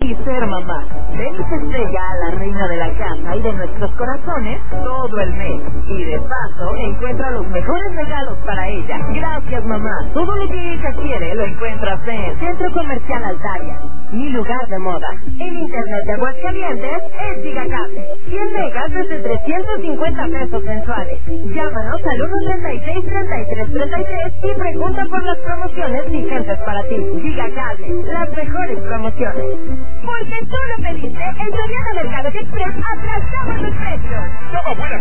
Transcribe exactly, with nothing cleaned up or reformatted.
y ser mamá. Ven y festeja a la reina de la casa y de nuestros corazones todo el mes. Y de paso, encuentra los mejores regalos para ella. Gracias, mamá. Todo lo que ella quiere lo encuentras en Centro Comercial Altaria, mi lugar de moda. El internet de Aguascalientes es Gigacable. cien megas desde trescientos cincuenta pesos mensuales. Llámanos al uno treinta y seis, treinta y tres, treinta y tres y pregunta por las promociones vigentes para ti. Gigacable, las mejores promociones. Porque tú lo pediste, en Soriana Mercado Express atrasamos los precios. Toma buena